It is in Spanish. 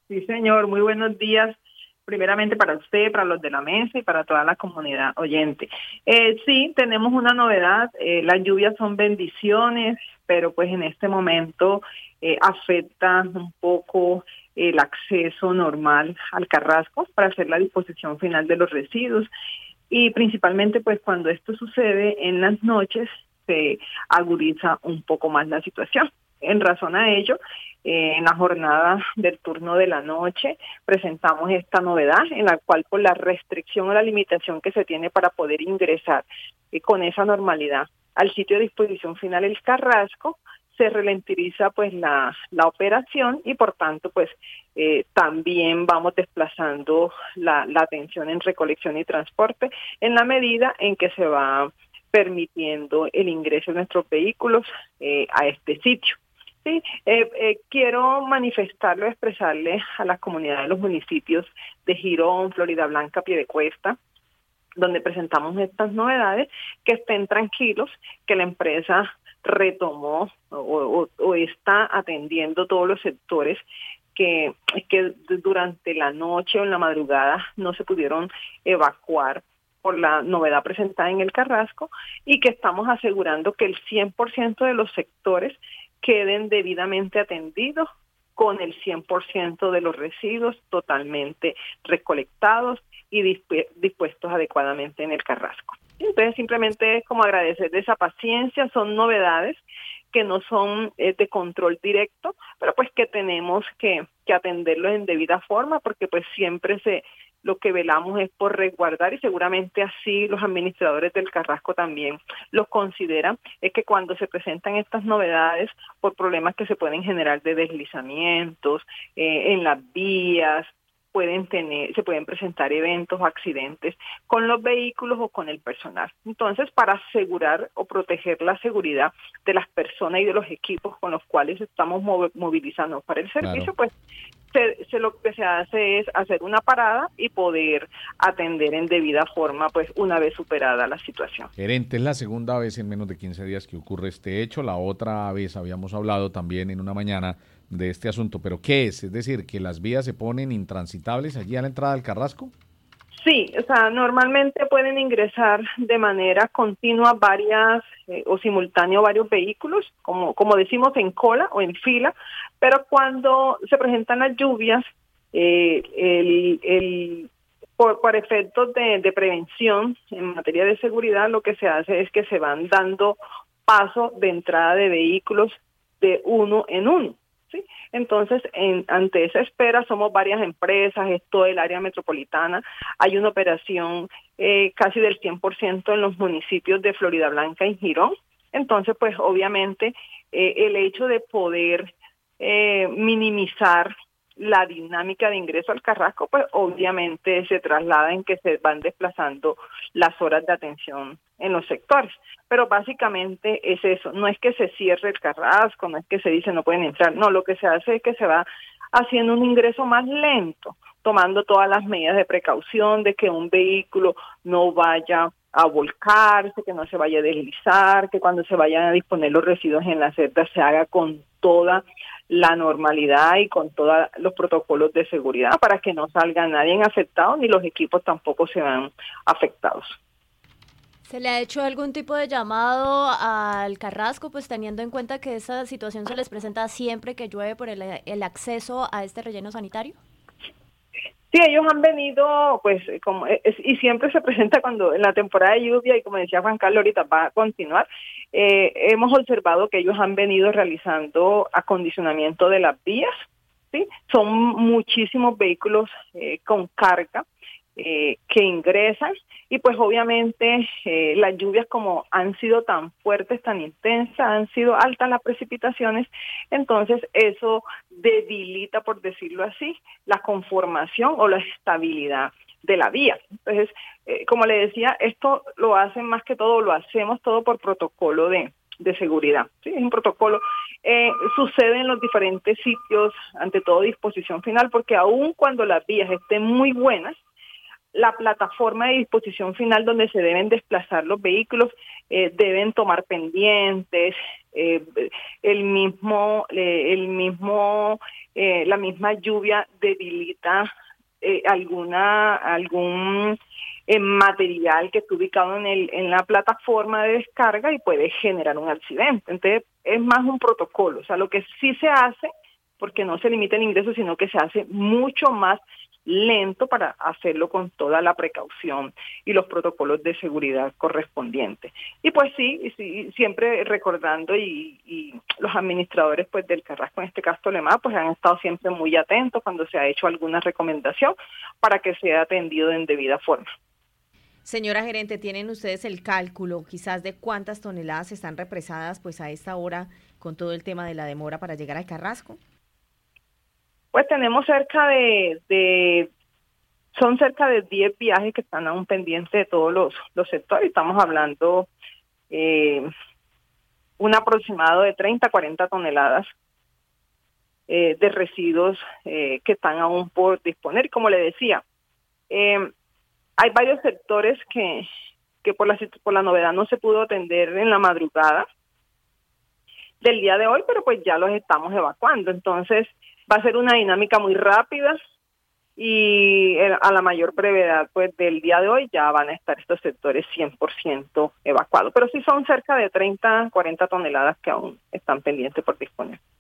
Sí, señor, muy buenos días. Primeramente para usted, para los de la mesa y para toda la comunidad oyente. Sí, tenemos una novedad. Las lluvias son bendiciones, pero pues en este momento afecta un poco el acceso normal al Carrasco para hacer la disposición final de los residuos. Y principalmente pues cuando esto sucede en las noches se agudiza un poco más la situación. En razón a ello, en la jornada del turno de la noche presentamos esta novedad en la cual por la restricción o la limitación que se tiene para poder ingresar con esa normalidad al sitio de disposición final El Carrasco, se ralentiza pues la operación y por tanto pues también vamos desplazando la atención en recolección y transporte en la medida en que se va permitiendo el ingreso de nuestros vehículos a este sitio. Sí, quiero manifestarlo, expresarle a la comunidad de los municipios de Girón, Florida Blanca, Piedecuesta, donde presentamos estas novedades, que estén tranquilos, que la empresa retomó o está atendiendo todos los sectores que durante la noche o en la madrugada no se pudieron evacuar por la novedad presentada en el Carrasco y que estamos asegurando que el 100% de los sectores queden debidamente atendidos con el 100% de los residuos totalmente recolectados y dispuestos adecuadamente en el Carrasco. Entonces simplemente es como agradecer de esa paciencia, son novedades que no son de control directo, pero pues que tenemos que atenderlos en debida forma porque pues siempre lo que velamos es por resguardar y seguramente así los administradores del Carrasco también los consideran, es que cuando se presentan estas novedades por problemas que se pueden generar de deslizamientos en las vías, se pueden presentar eventos o accidentes con los vehículos o con el personal. Entonces, para asegurar o proteger la seguridad de las personas y de los equipos con los cuales estamos movilizando para el servicio, Claro. pues lo que se hace es hacer una parada y poder atender en debida forma, pues una vez superada la situación. Gerente, es la segunda vez en menos de 15 días que ocurre este hecho. La otra vez habíamos hablado también en una mañana de este asunto, pero ¿qué es? Es decir, que las vías se ponen intransitables allí a la entrada del Carrasco. Sí, o sea, normalmente pueden ingresar de manera continua varias o simultáneo varios vehículos, como decimos en cola o en fila, pero cuando se presentan las lluvias, por efectos de prevención en materia de seguridad, lo que se hace es que se van dando paso de entrada de vehículos de uno en uno. ¿Sí? Entonces, ante esa espera, somos varias empresas, es todo el área metropolitana, hay una operación casi del 100% en los municipios de Florida Blanca y Girón. Entonces, pues obviamente, el hecho de poder minimizar la dinámica de ingreso al Carrasco, pues obviamente se traslada en que se van desplazando las horas de atención en los sectores. Pero básicamente es eso, no es que se cierre el Carrasco, no es que se dice no pueden entrar, no, lo que se hace es que se va haciendo un ingreso más lento, tomando todas las medidas de precaución de que un vehículo no vaya a volcarse, que no se vaya a deslizar, que cuando se vayan a disponer los residuos en la cerda se haga con toda la normalidad y con todos los protocolos de seguridad para que no salga nadie afectado ni los equipos tampoco se vean afectados. ¿Se le ha hecho algún tipo de llamado al Carrasco, pues teniendo en cuenta que esa situación se les presenta siempre que llueve por el acceso a este relleno sanitario? Sí, ellos han venido, pues, y siempre se presenta cuando en la temporada de lluvia, y como decía Juan Carlos, ahorita va a continuar, hemos observado que ellos han venido realizando acondicionamiento de las vías, ¿sí? Son muchísimos vehículos con carga que ingresan, y pues obviamente las lluvias como han sido tan fuertes, tan intensas, han sido altas las precipitaciones, entonces eso debilita, por decirlo así, la conformación o la estabilidad de la vía. Entonces, como le decía, esto lo hacen más que todo, lo hacemos todo por protocolo de seguridad, ¿sí? Es un protocolo, sucede en los diferentes sitios, ante todo disposición final, porque aun cuando las vías estén muy buenas, la plataforma de disposición final donde se deben desplazar los vehículos deben tomar pendientes, el mismo la misma lluvia debilita algún material que está ubicado en la plataforma de descarga y puede generar un accidente. Entonces, es más un protocolo. O sea, lo que sí se hace, porque no se limita el ingreso, sino que se hace mucho más lento para hacerlo con toda la precaución y los protocolos de seguridad correspondientes. Y pues sí, siempre recordando y los administradores pues del Carrasco, en este caso Tolema, pues han estado siempre muy atentos cuando se ha hecho alguna recomendación para que sea atendido en debida forma. Señora gerente, ¿tienen ustedes el cálculo quizás de cuántas toneladas están represadas pues a esta hora con todo el tema de la demora para llegar al Carrasco? Pues tenemos son cerca de 10 viajes que están aún pendientes de todos los sectores. Estamos hablando un aproximado de 30 a 40 toneladas de residuos que están aún por disponer. Y como le decía, hay varios sectores que por la novedad no se pudo atender en la madrugada del día de hoy, pero pues ya los estamos evacuando. Entonces va a ser una dinámica muy rápida y a la mayor brevedad pues del día de hoy ya van a estar estos sectores 100% evacuados. Pero sí son cerca de 30, 40 toneladas que aún están pendientes por disponer.